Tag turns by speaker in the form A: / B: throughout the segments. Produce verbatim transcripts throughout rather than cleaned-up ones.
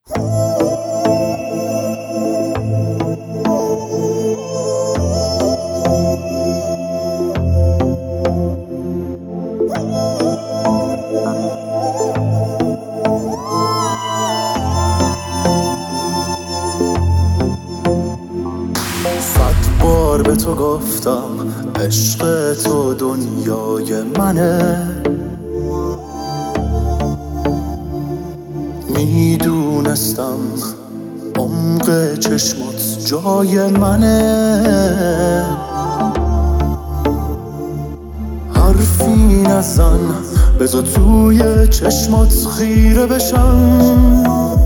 A: صد بار به تو گفتم عشق تو دنیای منه، میدونستم عمق چشمات جای منه. حرفی نزن بذار توی چشمات خیره بشم،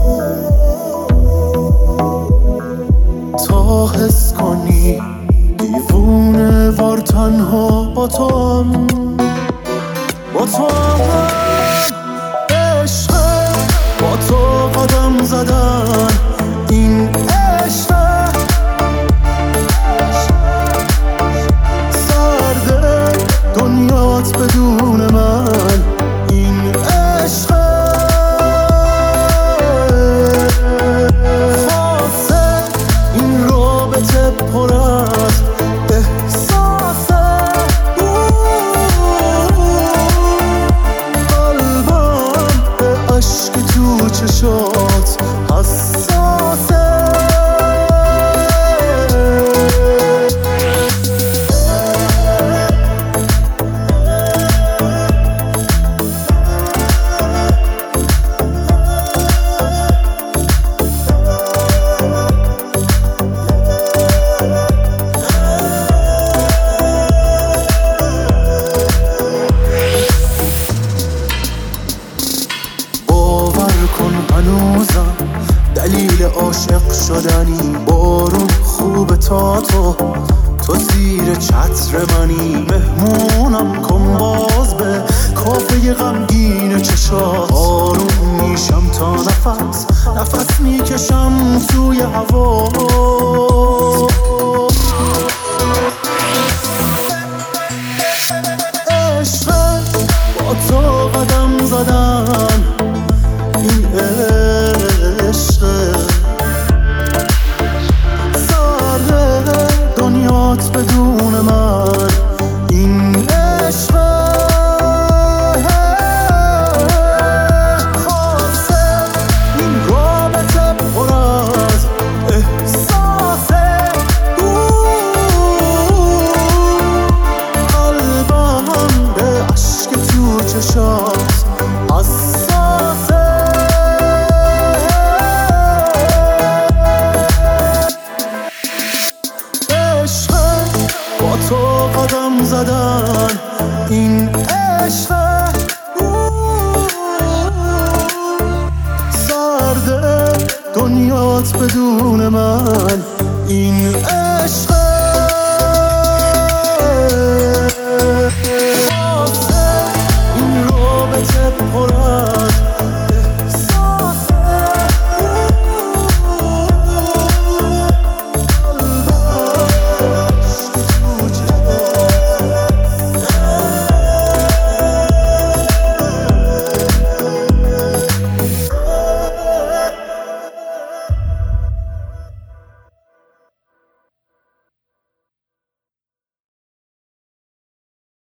A: تا حس کنی دیوونه وار تنها با توام، با توام. عشقه با تو قدم زدن این عشقه، سرده دنیات بدون من این عشقه. خاصه این رابطه پر از احساسه، قلبم به عشق تو چشات حساسه. هنوزم دلیل عاشق شدنی، بارون خوب تا تو تو زیر چتر منی. مهمونم کن باز به کافه غمگین چشات، آروم میشم تا نفس نفس میکشم توی هوا. عشقه با تو قدم زدن این عشقه، سره دنیات بدون من این عشقه. خاصه این رابطه پر از احساسه، قلبم به عشق تو چشات حساسه. با تو قدم زدن این عشقه، سرده دنیات بدون من این عشقه.